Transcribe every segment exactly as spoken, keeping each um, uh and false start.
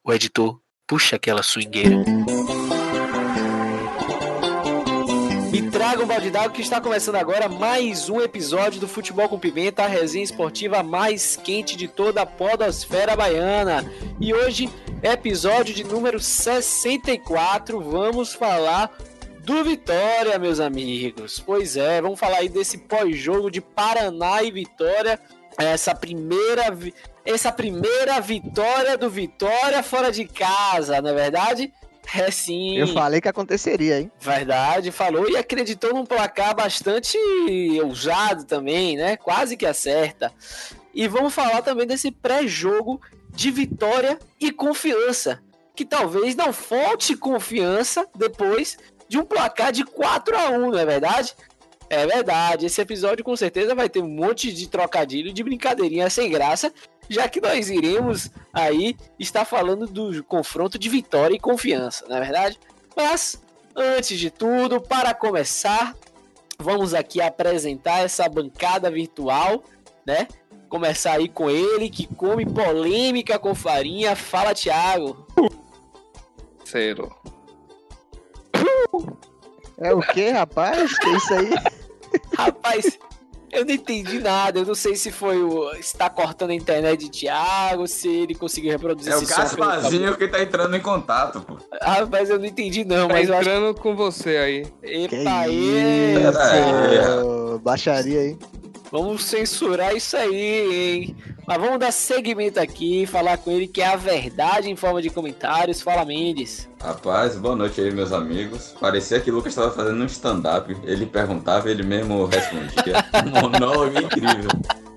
O editor, puxa aquela swingueira. E traga um balde d'água que está começando agora mais um episódio do Futebol com Pimenta, a resenha esportiva mais quente de toda a podosfera baiana. E hoje, episódio de número sessenta e quatro, vamos falar do Vitória, meus amigos. Pois é, vamos falar aí desse pós-jogo de Paraná e Vitória. Essa primeira, essa primeira vitória do Vitória fora de casa, não é verdade? É sim. Eu falei que aconteceria, hein? Verdade, falou e acreditou num placar bastante ousado também, né? Quase que acerta. E vamos falar também desse pré-jogo de Vitória e Confiança, que talvez não falte confiança depois de um placar de quatro a um, não é verdade? É verdade, esse episódio com certeza vai ter um monte de trocadilho, de brincadeirinha sem graça, já que nós iremos aí estar falando do confronto de Vitória e Confiança, não é verdade? Mas, antes de tudo, para começar, vamos aqui apresentar essa bancada virtual, né? Começar aí com ele, que come polêmica com farinha. Fala, Thiago. Zero. É o que, rapaz? Que isso aí? Rapaz, eu não entendi nada. Eu não sei se foi o... está cortando a internet de Thiago, se ele conseguiu reproduzir é esse som. É o Gasparzinho que tá entrando em contato, pô. Rapaz, eu não entendi não, tá mas eu entrando acho... com você aí. Epa, que isso, é. Baixaria aí. Vamos censurar isso aí, hein? Mas vamos dar seguimento aqui e falar com ele que é a verdade em forma de comentários. Fala, Mendes. Rapaz, boa noite aí, meus amigos. Parecia que o Lucas estava fazendo um stand-up. Ele perguntava e ele mesmo respondia. Um monólogo incrível.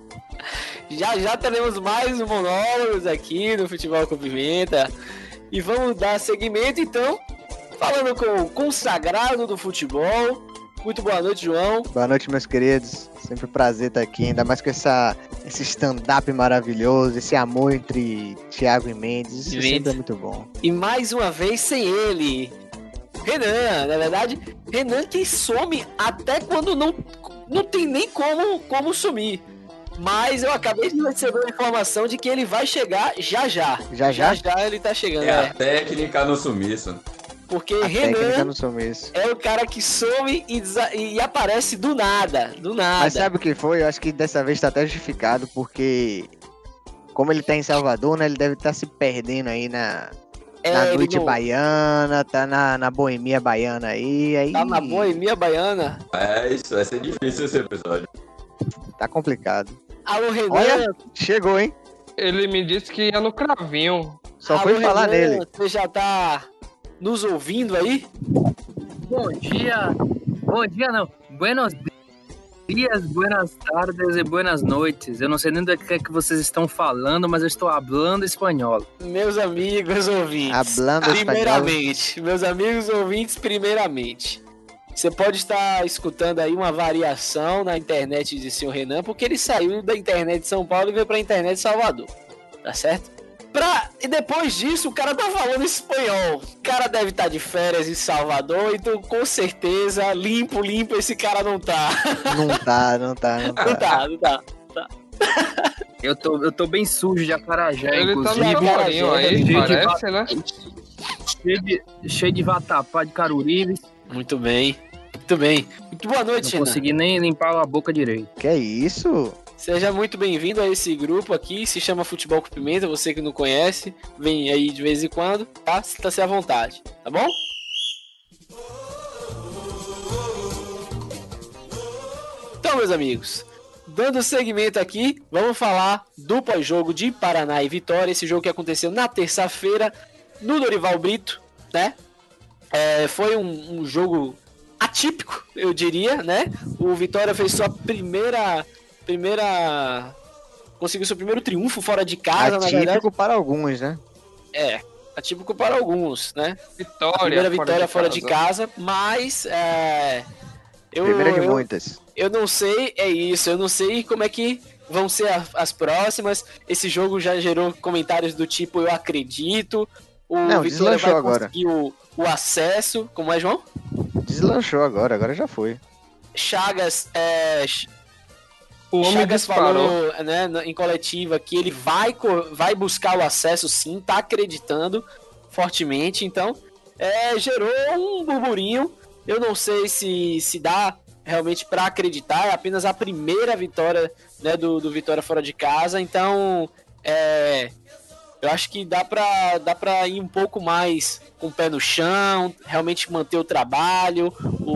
Já já teremos mais monólogos aqui no Futebol com Pimenta. E vamos dar seguimento, então, falando com o consagrado do futebol. Muito boa noite, João. Boa noite, meus queridos. Sempre um prazer estar aqui, ainda mais com essa, esse stand-up maravilhoso, esse amor entre Thiago e Mendes. Isso Mendes. sempre é muito bom. E mais uma vez sem ele, Renan, na verdade, Renan que some até quando não, não tem nem como, como sumir. Mas eu acabei de receber a informação de que ele vai chegar já já. Já já? Já já ele tá chegando. É É. a técnica no sumiço. Porque A técnica Renan no sumiço. é o cara que some e, desa- e aparece do nada, do nada. Mas sabe o que foi? Eu acho que dessa vez tá até justificado, porque como ele tá em Salvador, né? Ele deve estar se perdendo aí na, É, na ele noite não- baiana, tá na, na boemia baiana aí, aí. Tá na boemia baiana. É isso, vai ser difícil esse episódio. Tá complicado. Alô, Renan. Olha, chegou, hein? Ele me disse que ia no cravinho. Só Alô, foi falar Renan, nele. Você já tá nos ouvindo aí? Bom dia, bom dia não, buenos dias, buenas tardes e buenas noites. Eu não sei nem do que é que vocês estão falando, mas eu estou hablando espanhol. Meus amigos ouvintes, Hablando primeiramente, meus amigos ouvintes, primeiramente, você pode estar escutando aí uma variação na internet de senhor Renan, porque ele saiu da internet de São Paulo e veio pra internet de Salvador, tá certo? Pra... E depois disso, o cara tá falando espanhol. O cara deve estar de férias em Salvador, então com certeza, limpo, limpo, esse cara não tá. Não tá, não tá, não Não tá. tá, não tá. Eu tô, eu tô bem sujo de acarajé, Ele tá inclusive. no namorinho aí, cheio de parece, né? Cheio de, cheio de vatapá de Carurives. Muito bem, muito bem. Muito boa noite, Não Renan. consegui nem limpar a boca direito. Que isso? Seja muito bem-vindo a esse grupo aqui, se chama Futebol com Pimenta, você que não conhece, vem aí de vez em quando, tá? Sinta-se à vontade, tá bom? Então, meus amigos, dando seguimento aqui, vamos falar do pós-jogo de Paraná e Vitória, esse jogo que aconteceu na terça-feira no Dorival Brito, né? É, foi um, um jogo atípico, eu diria, né? O Vitória fez sua primeira... primeira... conseguiu seu primeiro triunfo fora de casa, na verdade. Atípico para alguns, né? É, atípico para alguns, né? Vitória. A primeira vitória fora de de casa, mas é... Eu, Primeira de eu, muitas. eu não sei, é isso, eu não sei como é que vão ser a- as próximas. Esse jogo já gerou comentários do tipo, eu acredito. O Não, Vitória deslanchou vai agora. conseguir o, o acesso. Como é, João? Deslanchou agora, agora já foi. Chagas, é... O homem Chagas disparou. falou, né, no- em coletiva que ele vai, co- vai buscar o acesso sim, tá acreditando fortemente, então é, gerou um burburinho. Eu não sei se, se dá realmente para acreditar, é apenas a primeira vitória, né, do, do Vitória fora de casa, então é, eu acho que dá pra, dá pra ir um pouco mais com o pé no chão, realmente manter o trabalho.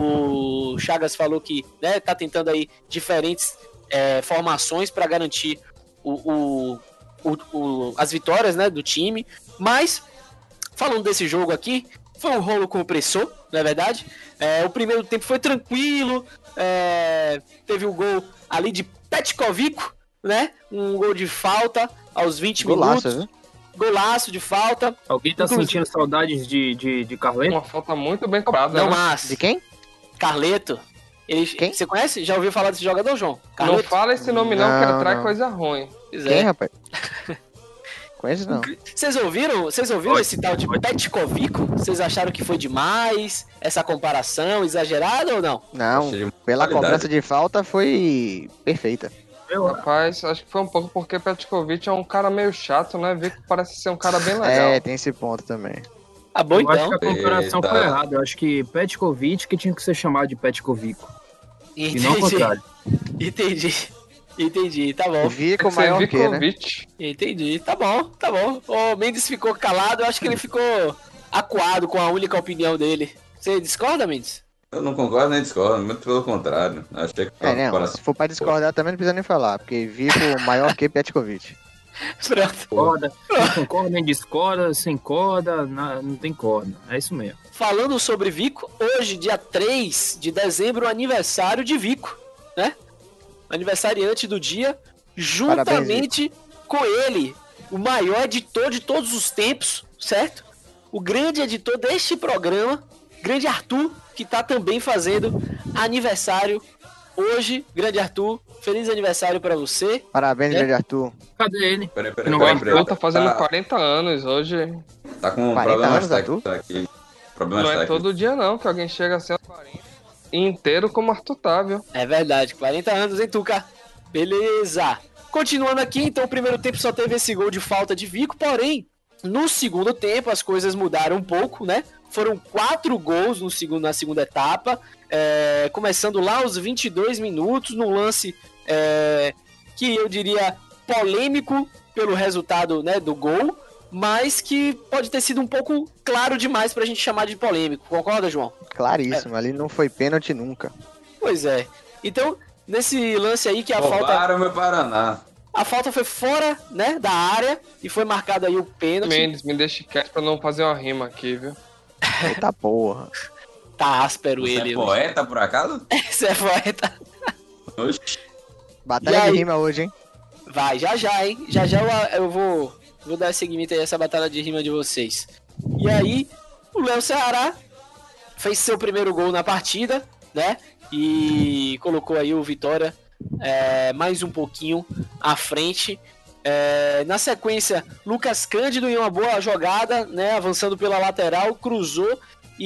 O Chagas falou que, né, tá tentando aí diferentes é, formações para garantir o, o, o, o- as vitórias, né, do time. Mas, falando desse jogo aqui, foi um rolo compressor, não é verdade? É, o primeiro tempo foi tranquilo, é, teve o gol ali de Petkovic, né? Um gol de falta aos vinte Golaço, minutos. viu? Golaço de falta. Alguém tá Inclusive- sentindo saudades de, de, de Carleto? Uma falta muito bem cobrada, Não, né? mas De quem? Carleto. Ele, Quem? Você conhece? Já ouviu falar desse jogador, João? Não Carleto? fala esse nome não, que Não, atrai não. coisa ruim. Pois Quem, é. rapaz? Conheço não. Vocês ouviram? Vocês ouviram Pode, esse tal de pode. Petkovic? Vocês acharam que foi demais? Essa comparação exagerada ou não? Não, Achei de pela qualidade. cobrança de falta foi perfeita. Eu, Rapaz, acho que foi um pouco porque Petkovic é um cara meio chato, né? Vico parece ser um cara bem legal. É, tem esse ponto também. Ah, bom eu acho então. que a comparação Eita. foi errada. Eu acho que Petkovic que tinha que ser chamado de Petkovic. E não ao Entendi. contrário. Entendi. Entendi, tá O bom. Vico Tem que ser maior que, né? Vikovic. Entendi, tá bom, tá bom. O Mendes ficou calado, eu acho que ele ficou acuado com a única opinião dele. Você discorda, Mendes? Eu não concordo nem discordo, muito pelo contrário. Achei que É, a não, comparação- se for pra discordar também não precisa nem falar, porque Vico maior que Petkovic. Pronto. Corda. Não concorda nem discorda, sem corda, na- não tem corda. É isso mesmo. Falando sobre Vico, hoje, dia três de dezembro, aniversário de Vico, né? Aniversariante do dia, juntamente com ele, o maior editor de todos os tempos, certo? O grande editor deste programa, grande Arthur, que tá também fazendo aniversário hoje. Grande Arthur, feliz aniversário pra você. Parabéns, É? grande Arthur. Cadê ele? Peraí, peraí, Não peraí, vai- peraí. Arthur tá fazendo Tá- quarenta anos hoje. Tá com quarenta problemas anos, Arthur? técnicos aqui. Problemas Não é técnicos. todo dia não, que alguém chega assim aos quarenta. Inteiro como Arthur tá, viu? É verdade, quarenta anos, hein, Tuca? Beleza. Continuando aqui, então o primeiro tempo só teve esse gol de falta de Vico, porém, no segundo tempo as coisas mudaram um pouco, né? Foram quatro gols no segundo, na segunda etapa, é, começando lá aos vinte e dois minutos, num lance é, que eu diria polêmico pelo resultado, né, do gol, mas que pode ter sido um pouco claro demais pra gente chamar de polêmico. Concorda, João? Claríssimo, ali não foi pênalti nunca. Pois é. Então, nesse lance aí que a falta... Roubaram meu Paraná. A falta foi fora, né, da área e foi marcado aí o pênalti. Mendes, me deixe quieto pra não fazer uma rima aqui, viu? Eita porra. Tá áspero Você ele. é poeta, por acaso? Você é poeta. Oxi. Batalha E aí? de rima hoje, hein? Vai, já já, hein? Já já eu, eu vou, vou dar seguimento aí a essa batalha de rima de vocês. E aí, o Léo Ceará fez seu primeiro gol na partida, né? E colocou aí o Vitória é, mais um pouquinho à frente. É, na sequência, Lucas Cândido em uma boa jogada, né? Avançando pela lateral, cruzou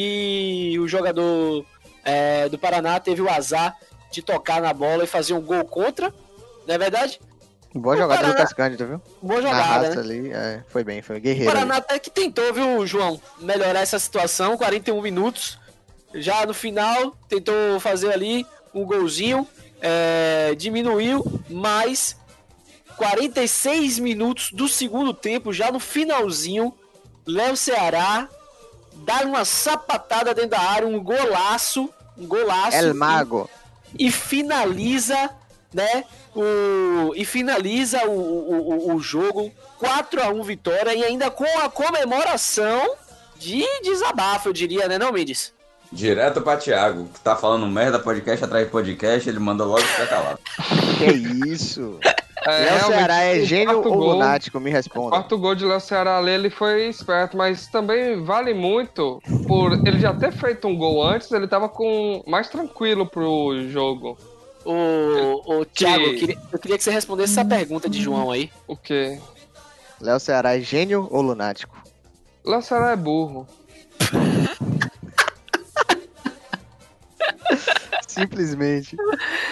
e o jogador é, do Paraná teve o azar de tocar na bola e fazer um gol contra, não é verdade? Boa O jogada do Paraná- Lucas Cândido, viu? Boa Na jogada, raça né? ali, é, foi bem, foi O guerreiro. Paraná ali. até que tentou, viu, João, melhorar essa situação, quarenta e um minutos. Já no final, tentou fazer ali um golzinho, é, diminuiu, mas quarenta e seis minutos do segundo tempo, já no finalzinho, Léo Ceará dá uma sapatada dentro da área, um golaço, um golaço. El e- Mago. e finaliza, né? O, e finaliza o, o, o- o jogo quatro a um vitória e ainda com a comemoração de desabafo, eu diria, né, não, Mendes? Direto pra Thiago, que tá falando merda, podcast atrás de podcast, ele manda logo ficar calado. Que isso? É, Léo realmente, Ceará é o gênio quarto ou gol- lunático? Me O responda. quarto gol de Léo Ceará ali, ele foi esperto, mas também vale muito por ele já ter feito um gol antes, ele tava com mais tranquilo pro jogo. O, o Thiago, Que- eu queria, eu queria que você respondesse essa pergunta de João aí. O quê? Léo Ceará é gênio ou lunático? Léo Ceará é burro. Simplesmente.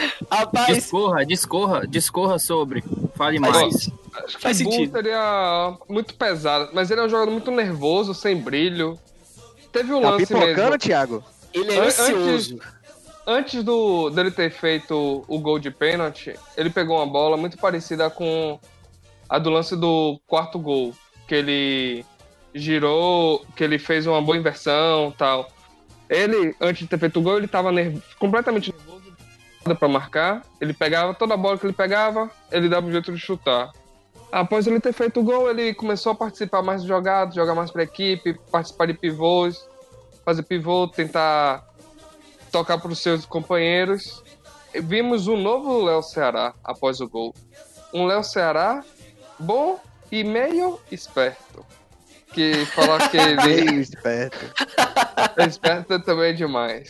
Rapaz, Discorra, discorra, discorra sobre. Fale Faz mais. sentido. Acho que Faz o Bull sentido. seria muito pesado, mas ele é um jogador muito nervoso, sem brilho. Teve um Tá lance pipocando, mesmo. Thiago? ele é An- ansioso. Antes do, dele ter feito o gol de pênalti, ele pegou uma bola muito parecida com a do lance do quarto gol, que ele girou, que ele fez uma boa inversão e tal. Ele, antes de ter feito o gol, ele estava nerv... completamente nervoso para marcar. Ele pegava toda a bola que ele pegava, ele dava um jeito de chutar. Após ele ter feito o gol, ele começou a participar mais de jogadas, jogar mais para a equipe, participar de pivôs, fazer pivô, tentar tocar para os seus companheiros. E vimos um novo Léo Ceará após o gol. Um Léo Ceará bom e meio esperto. Que falar que ele Meio esperto. é esperto também é demais.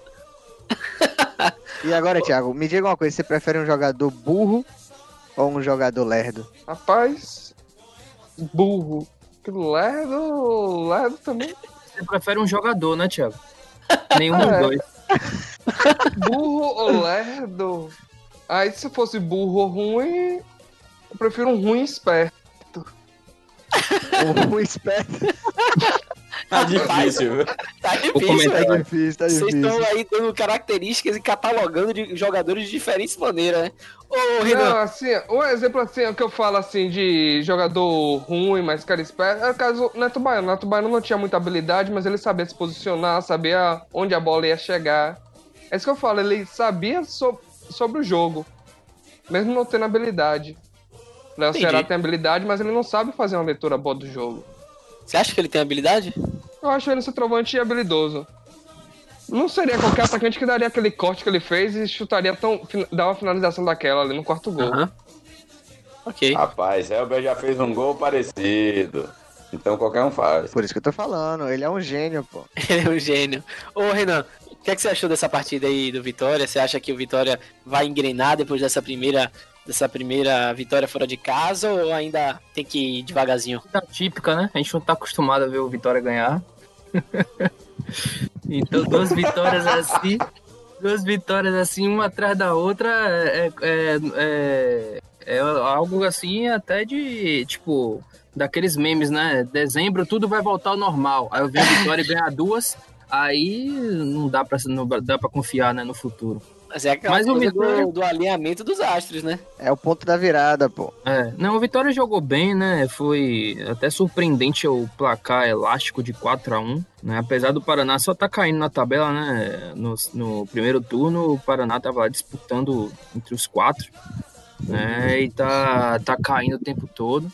E agora, Thiago, me diga uma coisa, você prefere um jogador burro ou um jogador lerdo? Rapaz, burro. Que lerdo, lerdo também. Você prefere um jogador, né, Thiago? Nenhum É. dos dois. Burro ou lerdo? Aí se fosse burro ou ruim, eu prefiro um ruim esperto. Um esperto. Tá difícil, viu? Tá O difícil, comentário- Tá velho. difícil, tá Vocês difícil. estão aí dando características e catalogando de jogadores de diferentes maneiras, né? Ô, Não, Renan, assim, um exemplo assim, o que eu falo assim de jogador ruim, mas cara esperto, é o caso do Neto Baiano. Neto Baiano não tinha muita habilidade, mas ele sabia se posicionar, sabia onde a bola ia chegar. É isso que eu falo, ele sabia so- sobre o jogo, mesmo não tendo habilidade. Léo Entendi. Ceará tem habilidade, mas ele não sabe fazer uma leitura boa do jogo. você acha que ele tem habilidade? Eu acho ele centroavante habilidoso. Não seria qualquer atacante que daria aquele corte que ele fez e chutaria tão. fin- dar uma finalização daquela ali no quarto gol. Aham. Ok. Rapaz, Elber já fez um gol parecido. Então qualquer um faz. Por isso que eu tô falando, ele é um gênio, pô. Ele é um gênio. Ô, Renan, o que, é que você achou dessa partida aí do Vitória? Você acha que o Vitória vai engrenar depois dessa primeira, dessa primeira vitória fora de casa ou ainda tem que ir devagarzinho? Tá típica, né? A gente não tá acostumado a ver o Vitória ganhar. Então, duas vitórias assim, duas vitórias assim, uma atrás da outra, é, é, é, é algo assim até de, tipo, daqueles memes, né? Dezembro tudo vai voltar ao normal. Aí eu venho a Vitória e ganhar duas, aí não dá pra, não dá pra confiar, né, no futuro. Mas é aquela Mas o coisa Vitória- do, do alinhamento dos astros, né? É o ponto da virada, pô. É, não, o Vitória jogou bem, né? Foi até surpreendente o placar elástico de quatro a um, né? Apesar do Paraná só tá caindo na tabela, né? No, no primeiro turno, o Paraná tava lá disputando entre os quatro, né? E tá, tá caindo o tempo todo.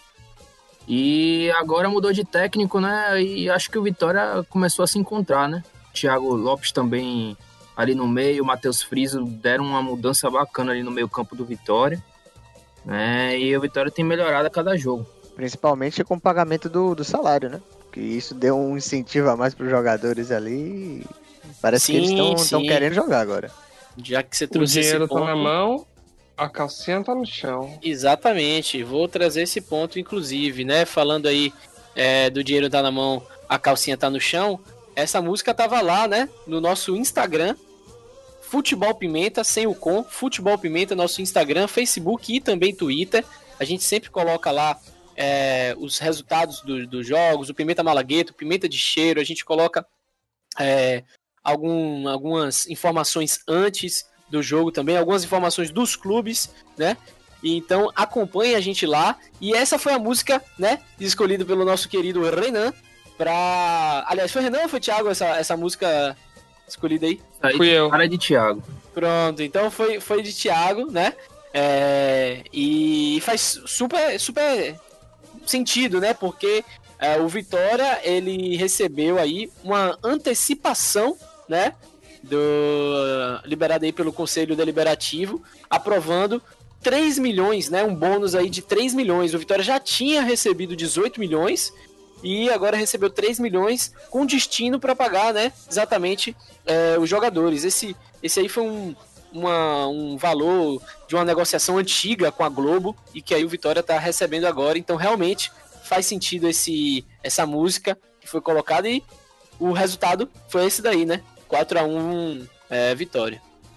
E agora mudou de técnico, né? E acho que o Vitória começou a se encontrar, né? Thiago Lopes também ali no meio, o Matheus Friso deram uma mudança bacana ali no meio campo do Vitória. É, e o Vitória tem melhorado a cada jogo. Principalmente com o pagamento do, do salário, né? Que isso deu um incentivo a mais pros jogadores ali. Parece Sim, que eles estão sim. querendo jogar agora. Já que você O trouxe dinheiro esse tá ponto. na mão, a calcinha tá no chão. Exatamente, vou trazer esse ponto, inclusive, né? Falando aí é, do dinheiro tá na mão, a calcinha tá no chão. Essa música tava lá, né? No nosso Instagram, Futebol Pimenta, sem o com, Futebol Pimenta, nosso Instagram, Facebook e também Twitter. A gente sempre coloca lá é, os resultados do- dos jogos, o Pimenta Malagueta, o Pimenta de Cheiro, a gente coloca é, algum, algumas informações antes do jogo também, algumas informações dos clubes, né? E então acompanhe a gente lá. E essa foi a música, né? Escolhida pelo nosso querido Renan. Pra... Aliás, foi Renan ou foi Thiago essa, essa música escolhida aí? Aí, Fui eu. cara de Thiago. Pronto, então foi, foi de Thiago, né? É, e faz super, super sentido, né? Porque é, o Vitória, ele recebeu aí uma antecipação, né? Do, liberada aí pelo Conselho Deliberativo, aprovando três milhões, né? Um bônus aí de três milhões. O Vitória já tinha recebido dezoito milhões e agora recebeu três milhões com destino para pagar, né? Exatamente é, os jogadores. Esse, esse aí foi um, uma, um valor de uma negociação antiga com a Globo e que aí o Vitória tá recebendo agora. Então realmente faz sentido esse, essa música que foi colocada e o resultado foi esse daí, né? quatro a um é, Vitória.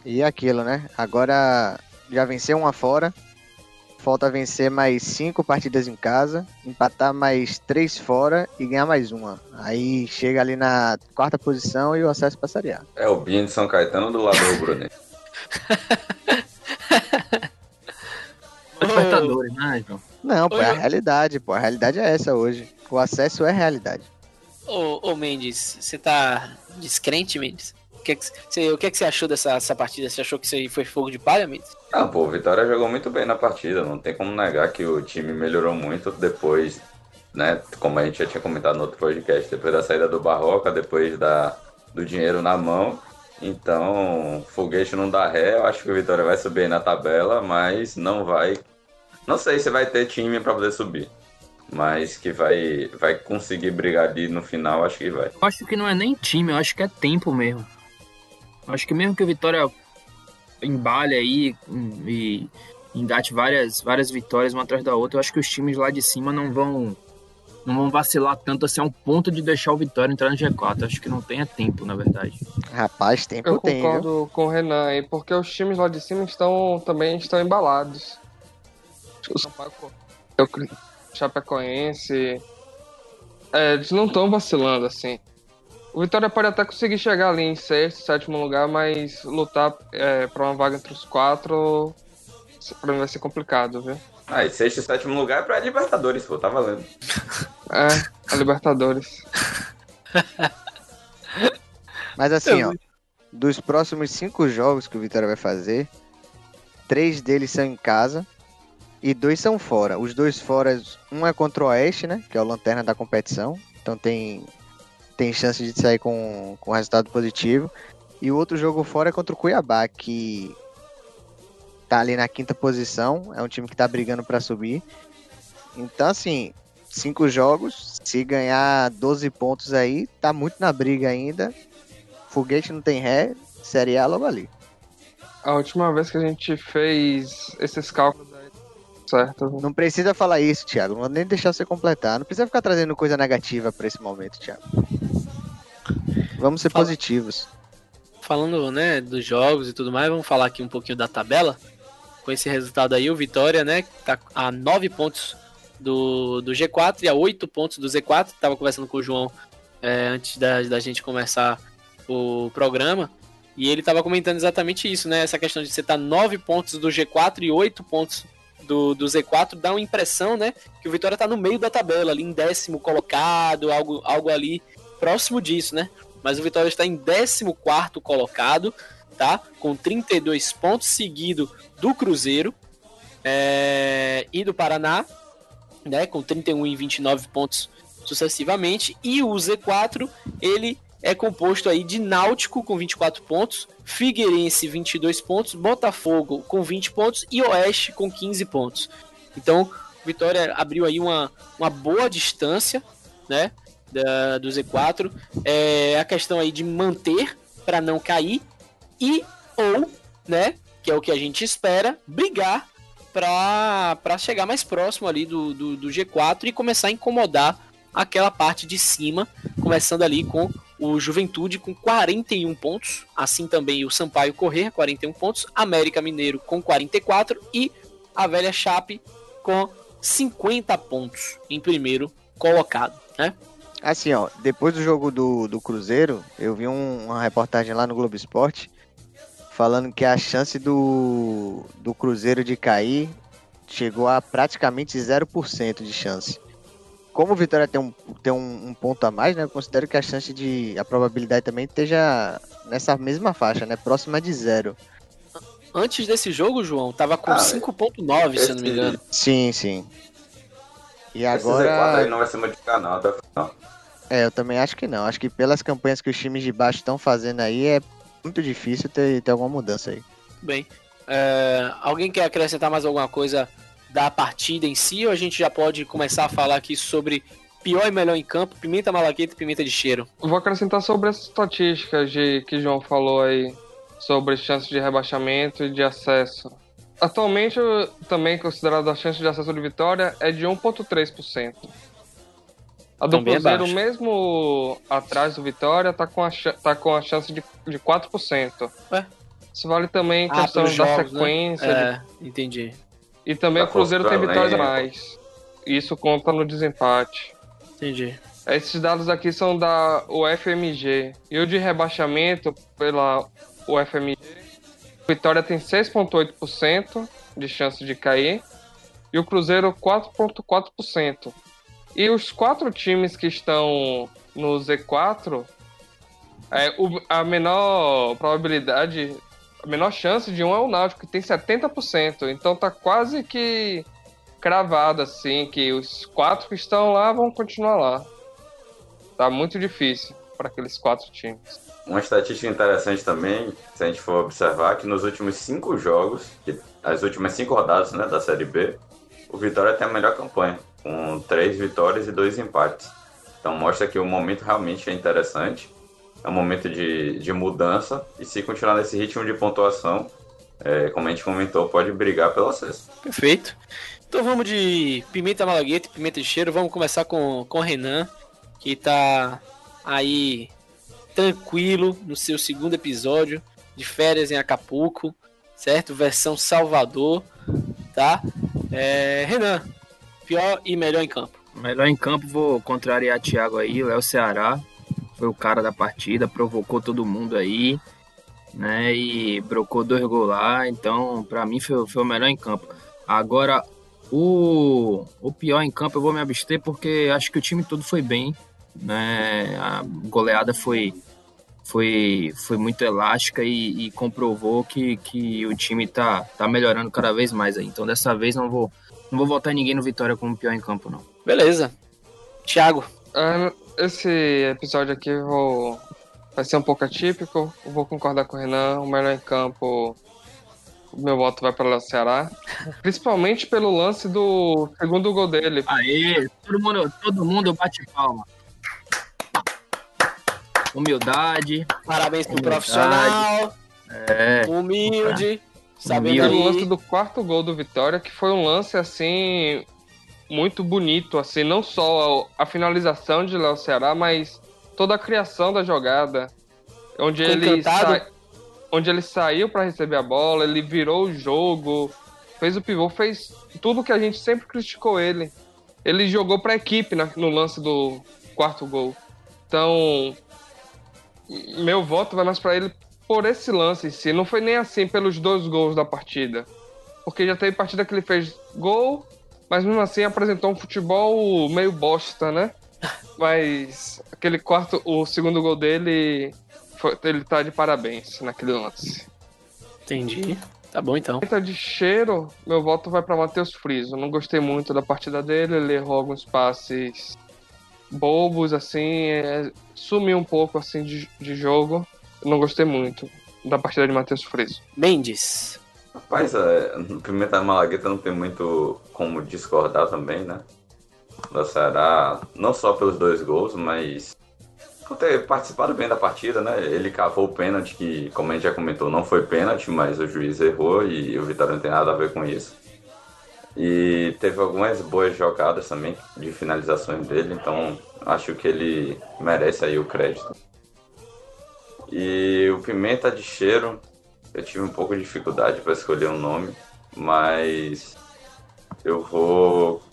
E aquilo, né? Agora já venceu uma fora. Falta vencer mais cinco partidas em casa, empatar mais três fora e ganhar mais uma. Aí chega ali na quarta posição e o acesso pra Série A. É o Binho de São Caetano do lado do rubro-negro. Libertadores, né, João? Não, pô, Oi, é a eu- realidade, pô. A realidade é essa hoje. O acesso é realidade. Ô, ô Mendes, você tá descrente, Mendes? O que, é que, você, o que, é que você achou dessa, dessa partida? Você achou que isso aí foi fogo de palha, Mendes? Ah, pô, o Vitória jogou muito bem na partida. Não tem como negar que o time melhorou muito depois, né? Como a gente já tinha comentado no outro podcast, depois da saída do Barroca, depois da, do dinheiro na mão. Então, foguete não dá ré. Eu acho que o Vitória vai subir aí na tabela, mas não vai. Não sei se vai ter time pra poder subir. Mas que vai, vai conseguir brigar ali no final, acho que vai. Eu acho que não é nem time, eu acho que é tempo mesmo. Eu acho que mesmo que o Vitória embale aí hum, e engate várias, várias vitórias uma atrás da outra, eu acho que os times lá de cima não vão não vão vacilar tanto assim a um ponto de deixar o Vitória entrar no G quatro. Eu acho que não tenha tempo, na verdade. Rapaz, tempo Eu tem, viu? concordo com o Renan aí, porque os times lá de cima estão também estão embalados. O Sampaio Corrêa, o Chapecoense, é, eles não estão vacilando assim. O Vitória pode até conseguir chegar ali em sexto, sétimo lugar, mas lutar é, para uma vaga entre os quatro, pra mim vai ser complicado, viu? Ah, e sexto e sétimo lugar é pra Libertadores, pô, tá valendo. É, a Libertadores. Mas assim, ó, dos próximos cinco jogos que o Vitória vai fazer, três deles são em casa e dois são fora. Os dois fora, um é contra o Oeste, né? Que é o lanterna da competição. Então tem, tem chance de sair com, com resultado positivo. E o outro jogo fora é contra o Cuiabá, que tá ali na quinta posição. É um time que tá brigando pra subir. Então, assim, cinco jogos, se ganhar doze pontos aí, tá muito na briga ainda. Foguete não tem ré, Série A logo ali. A última vez que a gente fez esses cálculos aí, certo? Viu? Não precisa falar isso, Thiago. Não vou nem deixar você completar. Não precisa ficar trazendo coisa negativa pra esse momento, Thiago. Vamos ser Fala. positivos. Falando, né, dos jogos e tudo mais, vamos falar aqui um pouquinho da tabela. Com esse resultado aí, o Vitória, né, tá a nove pontos do, do G quatro e a oito pontos do Z quatro. Tava conversando com o João é, antes da, da gente começar o programa. E ele tava comentando exatamente isso, né? Essa questão de você estar tá nove pontos do G quatro e oito pontos do, do Z quatro dá uma impressão, né? Que o Vitória tá no meio da tabela, ali em décimo colocado, algo, algo ali próximo disso, né? Mas o Vitória está em décimo quarto colocado, tá? Com trinta e dois pontos, seguido do Cruzeiro é, e do Paraná, né? Com trinta e um e vinte e nove pontos sucessivamente. E o Z quatro, ele é composto aí de Náutico com vinte e quatro pontos, Figueirense vinte e dois pontos, Botafogo com vinte pontos e Oeste com quinze pontos. Então, o Vitória abriu aí uma, uma boa distância, né? Da, do Z quatro. É a questão aí de manter para não cair e ou, né, que é o que a gente espera, brigar para chegar mais próximo ali do, do, do G quatro e começar a incomodar aquela parte de cima, começando ali com o Juventude com quarenta e um pontos, assim também o Sampaio Corrêa, quarenta e um pontos, América Mineiro com quarenta e quatro e a velha Chape com cinquenta pontos em primeiro colocado, né? Assim, ó, depois do jogo do, do Cruzeiro, eu vi um, uma reportagem lá no Globo Esporte falando que a chance do, do Cruzeiro de cair chegou a praticamente zero por cento de chance. Como o Vitória tem, um, tem um, um ponto a mais, né? Eu considero que a chance de. A probabilidade também esteja nessa mesma faixa, né? Próxima de zero. Antes desse jogo, João, tava com Ah, cinco ponto nove, se eu não me engano. Sim, sim. E Esse Z quatro aí agora. não vai se modificar não, até o final. É, eu também acho que não. Acho que pelas campanhas que os times de baixo estão fazendo aí, é muito difícil ter, ter alguma mudança aí. Bem, é, alguém quer acrescentar mais alguma coisa da partida em si, ou a gente já pode começar a falar aqui sobre pior e melhor em campo, pimenta malagueta e pimenta de cheiro? Vou acrescentar sobre as estatísticas de, que o João falou aí, sobre chances de rebaixamento e de acesso. Atualmente, também considerado a chance de acesso de Vitória é de um vírgula três por cento. A do Também é Cruzeiro, baixo. mesmo atrás do Vitória, tá com a, tá com a chance de, de quatro por cento. Ué? Isso vale também em Ah, questão pros da jogos, né? sequência. É, de- entendi. E também Da o Cruzeiro força tem do vitórias a elenco. mais. Isso conta no desempate. Entendi. Esses dados aqui são da U F M G. E o de rebaixamento pela U F M G, o Vitória tem seis vírgula oito por cento de chance de cair e o Cruzeiro quatro vírgula quatro por cento. E os quatro times que estão no Z quatro, é, o, a menor probabilidade, a menor chance de um é o Náutico, que tem setenta por cento. Então tá quase que cravado, assim, que os quatro que estão lá vão continuar lá. Tá muito difícil para aqueles quatro times. Uma estatística interessante também, se a gente for observar, que nos últimos cinco jogos, que- as últimas cinco rodadas, né, da Série B, o Vitória tem a melhor campanha, com três vitórias e dois empates. Então mostra que o momento realmente é interessante, é um momento de, de mudança, e se continuar nesse ritmo de pontuação, é, como a gente comentou, pode brigar pelo acesso. Perfeito. Então vamos de Pimenta Malagueta e Pimenta de Cheiro. Vamos começar com com o Renan, que tá aí tranquilo no seu segundo episódio de férias em Acapulco, certo? Versão Salvador, tá? É, Renan, pior e melhor em campo. Melhor em campo, vou contrariar Thiago aí, Léo Ceará. Foi o cara da partida, provocou todo mundo aí, né? E brocou dois gols lá, então pra mim foi, foi o melhor em campo. Agora, o, o pior em campo eu vou me abster porque acho que o time todo foi bem, né? A goleada foi, foi, foi muito elástica e, e comprovou que, que o time tá, tá melhorando cada vez mais aí. Então dessa vez não vou, não vou votar ninguém no Vitória como pior em campo, não. Beleza. Thiago. Ah, esse episódio aqui eu vou... vai ser um pouco atípico. Eu vou concordar com o Renan. O melhor em campo, o meu voto vai para o Ceará. Principalmente pelo lance do segundo gol dele. Aê, todo mundo, todo mundo bate palma. Humildade. Parabéns pro Humildade. profissional. É. Humilde. Sabendo Humilde. Pelo lance aí. do quarto gol do Vitória, que foi um lance assim muito bonito, assim, não só a, a finalização de Léo Ceará, mas toda a criação da jogada, onde Ficou ele encantado? sa... onde ele saiu para receber a bola, ele virou o jogo, fez o pivô, fez tudo que a gente sempre criticou ele. Ele jogou para a equipe na, no lance do quarto gol. Então, meu voto vai mais para ele por esse lance em si. Não foi nem assim pelos dois gols da partida. Porque já teve partida que ele fez gol, mas mesmo assim apresentou um futebol meio bosta, né? Mas aquele quarto, o segundo gol dele, foi, ele tá de parabéns naquele lance. Entendi. Tá bom então. Pimenta de Cheiro, meu voto vai para Matheus Friso. Não gostei muito da partida dele, ele errou alguns passes bobos, assim, é, sumiu um pouco assim de, de jogo. Não gostei muito da partida de Matheus Friso. Mendes. Rapaz, é, no Pimenta Malagueta não tem muito como discordar também, né? Da Ceará, não só pelos dois gols, mas por ter participado bem da partida, né? Ele cavou o pênalti, que, como a gente já comentou, não foi pênalti, mas o juiz errou e o Vitória não tem nada a ver com isso. E teve algumas boas jogadas também de finalizações dele, então acho que ele merece aí o crédito. E o Pimenta de Cheiro, eu tive um pouco de dificuldade para escolher um nome, mas eu vou...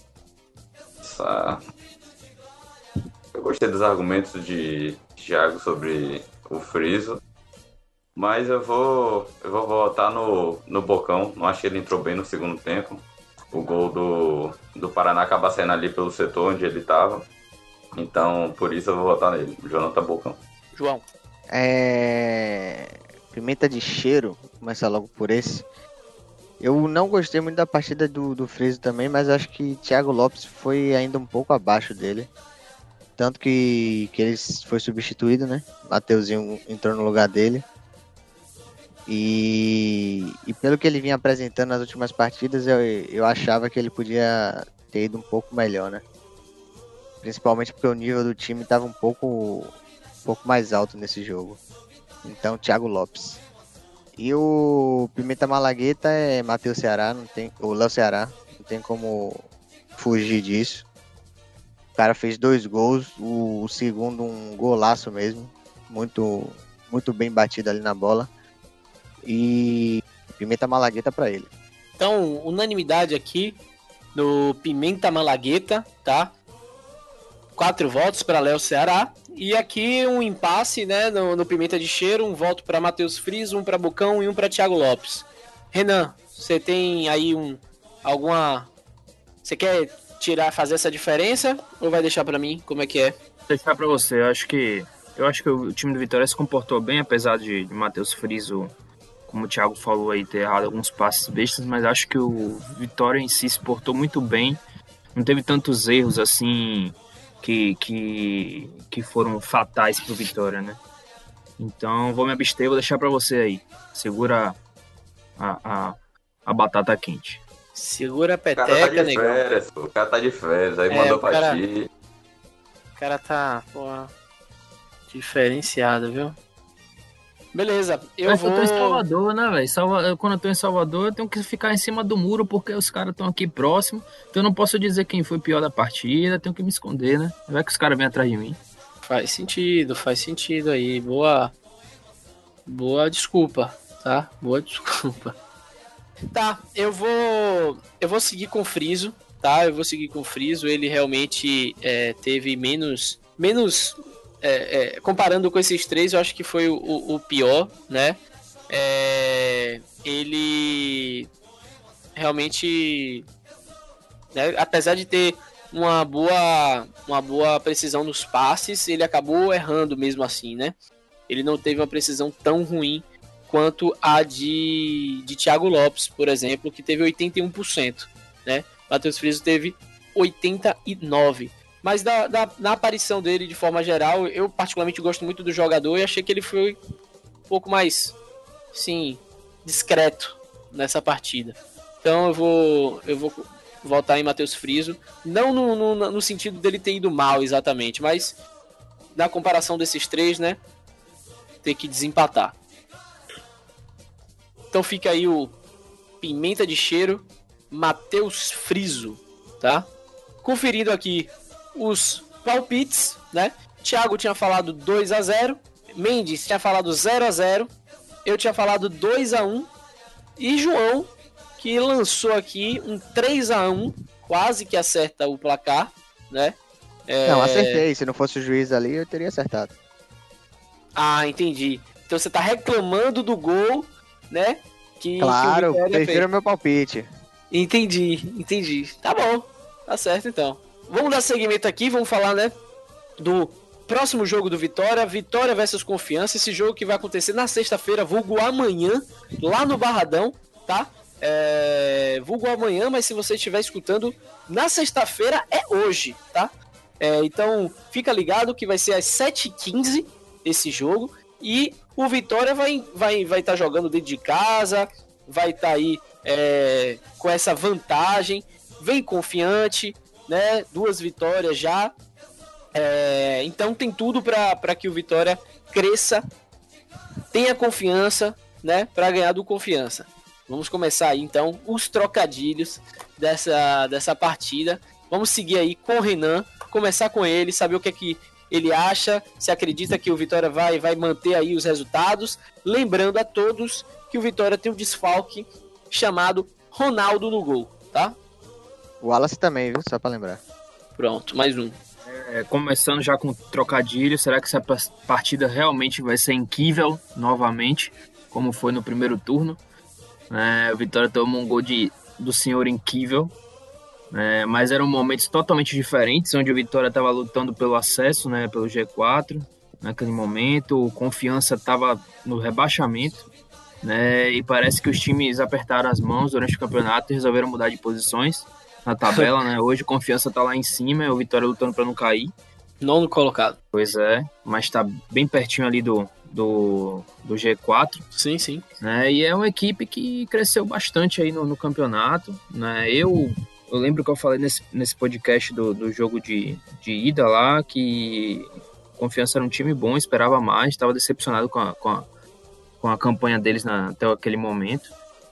Eu gostei dos argumentos de Thiago sobre o Friso, mas eu vou, eu vou votar no, no Bocão. Não acho que ele entrou bem no segundo tempo. O gol do, do Paraná acaba saindo ali pelo setor onde ele estava. Então, por isso eu vou votar nele, Jonathan Bocão. João. É... Pimenta de Cheiro, vou começar logo por esse. Eu não gostei muito da partida do, do Friso também, mas acho que Thiago Lopes foi ainda um pouco abaixo dele. Tanto que, que ele foi substituído, né? Mateuzinho entrou no lugar dele. E, e pelo que ele vinha apresentando nas últimas partidas, eu, eu achava que ele podia ter ido um pouco melhor, né? Principalmente porque o nível do time estava um pouco, um pouco mais alto nesse jogo. Então, Thiago Lopes. E o Pimenta Malagueta é Matheus Ceará, não tem, o Léo Ceará, não tem como fugir disso. O cara fez dois gols, o, o segundo um golaço mesmo, muito, muito bem batido ali na bola. e Pimenta Malagueta pra ele. Então, unanimidade aqui no Pimenta Malagueta, tá? Quatro votos para Léo Ceará. E aqui um impasse, né, no, no Pimenta de Cheiro. Um voto para Matheus Friso, um para Bocão e um para Thiago Lopes. Renan, você tem aí um alguma... Você quer tirar, fazer essa diferença ou vai deixar para mim? Como é que é? Vou deixar para você. Eu acho que eu acho que o time do Vitória se comportou bem, apesar de, de Matheus Friso, como o Thiago falou aí, ter errado alguns passes bestas, mas acho que o Vitória em si se portou muito bem. Não teve tantos erros assim que, que, que foram fatais pro Vitória, né? Então vou me abster, vou deixar para você aí. Segura a, a, a batata quente. Segura a O cara tá peteca, de negão. férias, pô. O cara tá de férias, aí É, mandou o pra cara- ti. O cara tá, porra, diferenciado, viu? Beleza, eu Mas vou... eu tô em Salvador, né, velho? Salva... Quando eu tô em Salvador, eu tenho que ficar em cima do muro porque os caras estão aqui próximo. Então eu não posso dizer quem foi pior da partida, tenho que me esconder, né? Vai que os caras vêm atrás de mim. Faz sentido, faz sentido aí. Boa. Boa desculpa, tá? Boa desculpa. Tá, eu vou. Eu vou seguir com o Friso, tá? Eu vou seguir com o Friso. Ele realmente é, teve menos. Menos. é, é, comparando com esses três, eu acho que foi o, o- o pior, né? É, ele realmente. Né, apesar de ter uma boa, uma boa precisão nos passes, ele acabou errando mesmo assim, né? Ele não teve uma precisão tão ruim quanto a de, de Thiago Lopes, por exemplo, que teve oitenta e um por cento, né? Matheus Friso teve oitenta e nove por cento. Mas da, da- na aparição dele, de forma geral, eu particularmente gosto muito do jogador e achei que ele foi um pouco mais, sim, discreto nessa partida. Então eu vou, eu vou voltar em Matheus Friso, não no, no, no sentido dele ter ido mal exatamente, mas na comparação desses três, né, ter que desempatar. Então fica aí o Pimenta de Cheiro, Matheus Friso, tá? Conferindo aqui os palpites, né? Thiago tinha falado dois a zero, Mendes tinha falado zero a zero, eu tinha falado dois a um e João, que lançou aqui um três a um, quase que acerta o placar, né? É... Não, acertei. Se não fosse o juiz ali, eu teria acertado. Ah, entendi. Então você tá reclamando do gol, né? Que, Claro, que o Vitória prefiro fez. meu palpite. Entendi, entendi. Tá bom, tá certo então. Vamos dar seguimento aqui, vamos falar, né, do próximo jogo do Vitória, Vitória versus Confiança, esse jogo que vai acontecer na sexta-feira, vulgo amanhã, lá no Barradão, tá? É, vulgo amanhã, mas se você estiver escutando na sexta-feira, é hoje, tá? É, então, fica ligado que vai ser às sete e quinze esse jogo, e o Vitória vai estar vai, vai tá jogando dentro de casa, vai estar tá aí é, com essa vantagem, vem confiante, né? Duas vitórias já. É, então tem tudo para que o Vitória cresça, tenha confiança, né? Para ganhar do Confiança. Vamos começar aí então os trocadilhos dessa, dessa partida. Vamos seguir aí com o Renan, começar com ele, saber o que é que ele acha, se acredita que o Vitória vai, vai manter aí os resultados. Lembrando a todos que o Vitória tem um desfalque chamado Ronaldo no gol, tá? O Wallace também, viu? Só pra lembrar. Pronto, mais um. É, começando já com trocadilho, será que essa partida realmente vai ser inquível novamente, como foi no primeiro turno? É, o Vitória tomou um gol de, do senhor Inquível, é, mas eram momentos totalmente diferentes, onde o Vitória estava lutando pelo acesso, né, pelo G quatro, naquele momento, o Confiança estava no rebaixamento, né, e parece que os times apertaram as mãos durante o campeonato e resolveram mudar de posições na tabela, né? Hoje o Confiança tá lá em cima, o Vitória lutando para não cair. Nono colocado. Pois é, mas tá bem pertinho ali do, do, do G quatro. Sim, sim. Né? E é uma equipe que cresceu bastante aí no, no campeonato, né? Eu, eu lembro que eu falei nesse, nesse podcast do, do jogo de, de ida lá, que Confiança era um time bom, esperava mais, estava decepcionado com a, com, a, com a campanha deles na, até aquele momento.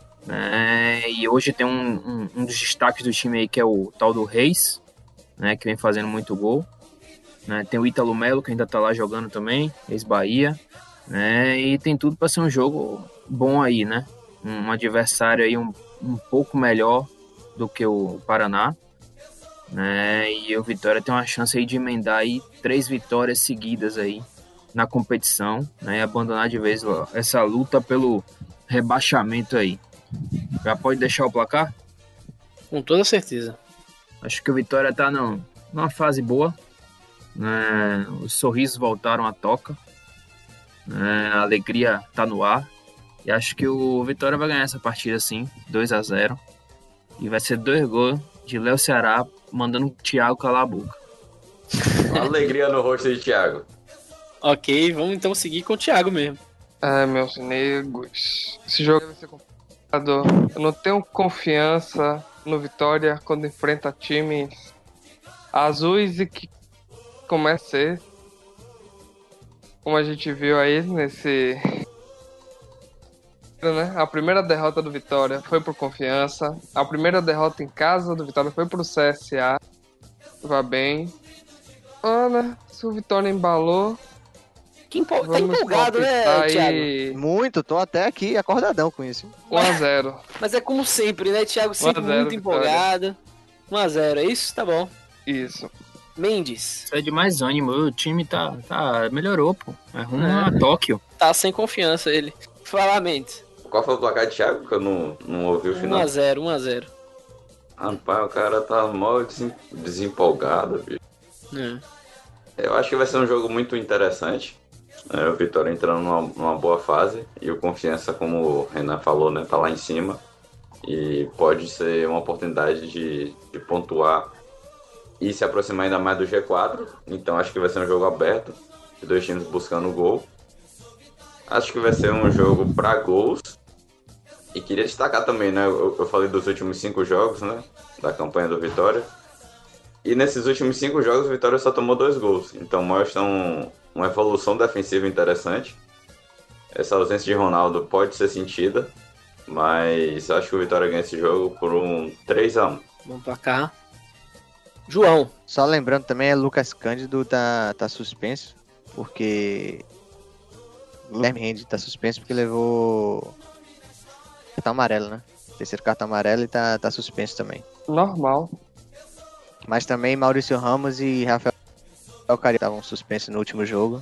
É, e hoje tem um, um, um dos destaques do time aí que é o tal do Reis, né, que vem fazendo muito gol, né, tem o Ítalo Melo que ainda tá lá jogando também, ex-Bahia, né, e tem tudo para ser um jogo bom aí, né? Um adversário aí um, um pouco melhor do que o Paraná, né? E o Vitória tem uma chance aí de emendar aí três vitórias seguidas aí na competição, né? E abandonar de vez essa luta pelo rebaixamento aí. Já pode deixar o placar? Com toda certeza. Acho que o Vitória tá não, numa fase boa, né? Os sorrisos voltaram à toca, né? A alegria tá no ar. E acho que o Vitória vai ganhar essa partida sim, dois a zero. E vai ser dois gols de Léo Ceará mandando o Thiago calar a boca. Alegria no rosto de Thiago. Ok, vamos então seguir com o Thiago mesmo. Ai, meus negros. Esse jogo vai ser complicado. Eu não tenho confiança no Vitória quando enfrenta times azuis e que começa a ser, como a gente viu aí nesse... Né? A primeira derrota do Vitória foi por confiança. A primeira derrota em casa do Vitória foi pro C S A. Vai bem. Ah, né? Se o Vitória embalou... Que empol... Tá vamos empolgado, né, palpitar Thiago? aí Muito, tô até aqui acordadão com isso. um a zero. Mas é como sempre, né? Thiago sempre um a zero, muito empolgado. um a zero, é isso? Tá bom. Isso. Mendes. Isso é de mais ânimo. O time tá, tá melhorou, pô. É rumo É. a Tóquio. Tá sem confiança ele. Fala, Mendes. Qual foi o placar de Thiago? Que eu não, não ouvi o um final. a zero, um a zero. Rapaz, o cara tá mó desem- desempolgado, bicho. É. Eu acho que vai ser um jogo muito interessante. É, o Vitória entrando numa, numa boa fase. E o Confiança, como o Renan falou, né, tá lá em cima. E pode ser uma oportunidade de, de pontuar e se aproximar ainda mais do G quatro. Então acho que vai ser um jogo aberto. De dois times buscando o gol. Acho que vai ser um jogo para gols. E queria destacar também, né? Eu, eu falei dos últimos cinco jogos, né? Da campanha do Vitória. E nesses últimos cinco jogos, o Vitória só tomou dois gols. Então mostra um, uma evolução defensiva interessante. Essa ausência de Ronaldo pode ser sentida. Mas acho que o Vitória ganha esse jogo por um três a um. Vamos pra cá. João. Só lembrando também, é Lucas Cândido tá, tá suspenso, porque... Guilherme Rende tá suspenso porque levou... cartão amarelo, né? Terceiro cartão amarelo e tá, tá suspenso também. Normal. Mas também Maurício Ramos e Rafael Carioca estavam suspensos no último jogo.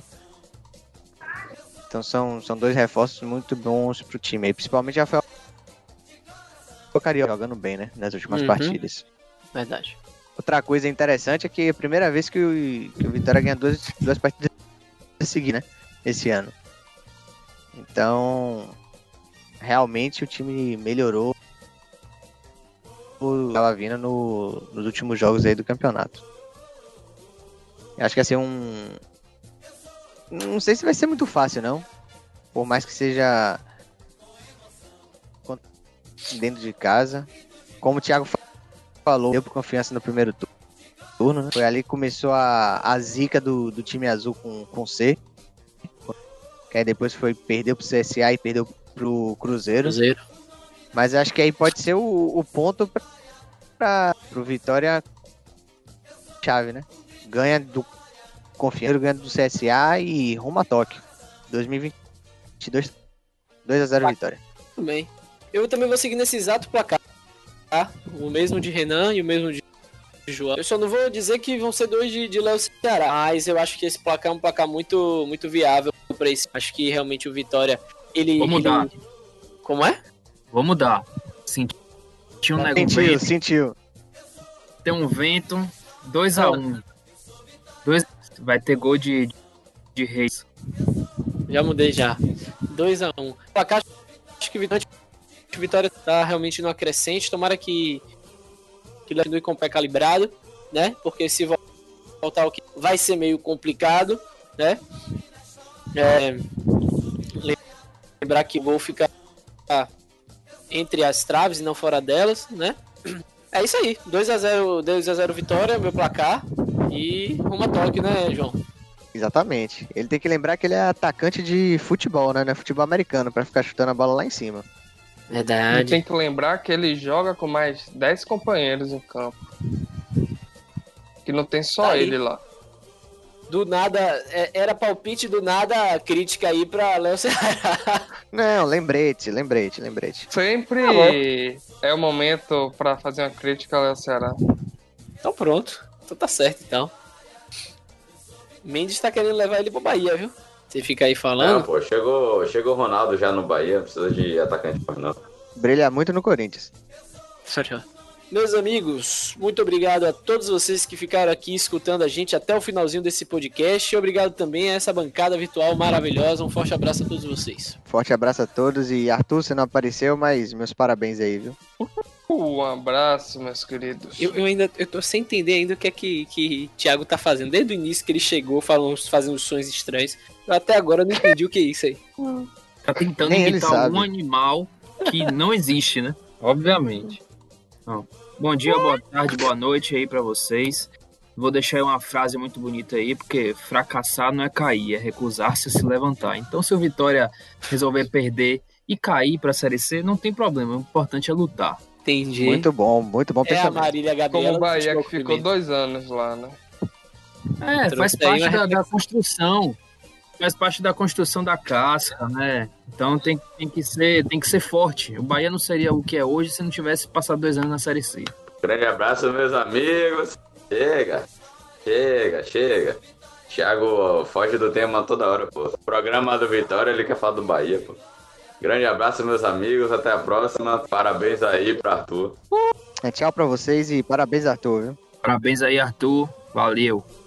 Então são, são dois reforços muito bons pro time aí. Principalmente Rafael Carioca jogando bem, né? Nas últimas Uhum. partidas. Verdade. Outra coisa interessante é que é a primeira vez que o, que o Vitória ganha duas, duas partidas seguidas, né? Esse ano. Então, realmente o time melhorou. Estava vindo no, nos últimos jogos aí do campeonato. Eu acho que vai ser um... Não sei se vai ser muito fácil, não. Por mais que seja dentro de casa. Como o Thiago falou, deu por confiança no primeiro turno, né? Foi ali que começou a, a zica do, do time azul com, com C. Que aí depois foi, perdeu pro C S A e perdeu pro Cruzeiro. Cruzeiro. Mas acho que aí pode ser o, o ponto pra, pra, pro Vitória chave, né? Ganha do Confiança, ganha do C S A e rumo a Tóquio. dois mil e vinte e dois, dois a zero Vitória. Tudo bem. Eu também vou seguir nesse exato placar. Tá? O mesmo de Renan e o mesmo de João. Eu só não vou dizer que vão ser dois de, de Léo Ceará, mas eu acho que esse placar é um placar muito, muito viável pra esse. Acho que realmente o Vitória, ele... Vou mudar. ele... Como é? Vou mudar. Senti um negócio. Sentiu, sentiu. Tem um vento. dois a um. Dois... Vai ter gol de, de Reis. Já mudei já. dois a um. Um. Placar, acho que o Vitória, o Vitória tá realmente numa crescente. Tomara que que ele continue com o pé calibrado, né? Porque se voltar o que vai ser meio complicado, né? É, lembrar que o gol fica entre as traves e não fora delas, né? É isso aí. dois a zero, dois a zero Vitória, meu placar. E rumo a Tóquio, né, João? Exatamente. Ele tem que lembrar que ele é atacante de futebol, né? Não é futebol americano, pra ficar chutando a bola lá em cima. E Verdade. tem que lembrar que ele joga com mais dez companheiros em campo. Que não tem só Tá aí. ele lá. Do nada, é, era palpite, do nada crítica aí pra Léo Ceará. Não, lembrete, lembrete, lembrete. Sempre é o momento pra fazer uma crítica ao Léo Ceará. Então pronto, então tá certo então. Mendes tá querendo levar ele pro Bahia, viu? Você fica aí falando. Não, pô, chegou, chegou o Ronaldo já no Bahia, não precisa de atacante mais não. Brilha muito no Corinthians. Meus amigos, muito obrigado a todos vocês que ficaram aqui escutando a gente até o finalzinho desse podcast. E obrigado também a essa bancada virtual maravilhosa. Um forte abraço a todos vocês. Forte abraço a todos. E Arthur, você não apareceu, mas meus parabéns aí, viu? Um abraço, meus queridos. Eu, eu ainda eu tô sem entender ainda o que é que, que Thiago tá fazendo. Desde o início que ele chegou falando, fazendo sons estranhos. Eu até agora não entendi o que é isso aí. Tá tentando Nem ele imitar sabe. um animal que não existe, né? Obviamente. Não. Bom dia, boa tarde, boa noite aí pra vocês. Vou deixar aí uma frase muito bonita aí, porque fracassar não é cair, é recusar-se a se levantar. Então, se o Vitória resolver perder e cair pra Série C, não tem problema. O importante é lutar. Entendi. Muito bom, muito bom É a pensamento. Marília Gabriela. Como o Bahia do que futebol ficou pimenta. dois anos lá, né? É, faz Trouxe aí parte uma da, da construção. Faz parte da construção da casca, né? Então tem, tem, que ser, tem que ser forte. O Bahia não seria o que é hoje se não tivesse passado dois anos na Série C. Grande abraço, meus amigos. Chega, chega, chega. Thiago foge do tema toda hora, pô. Programa do Vitória, ele quer falar do Bahia, pô. Grande abraço, meus amigos. Até a próxima. Parabéns aí pro Arthur. É, tchau pra vocês e parabéns, Arthur, viu? Parabéns aí, Arthur. Valeu.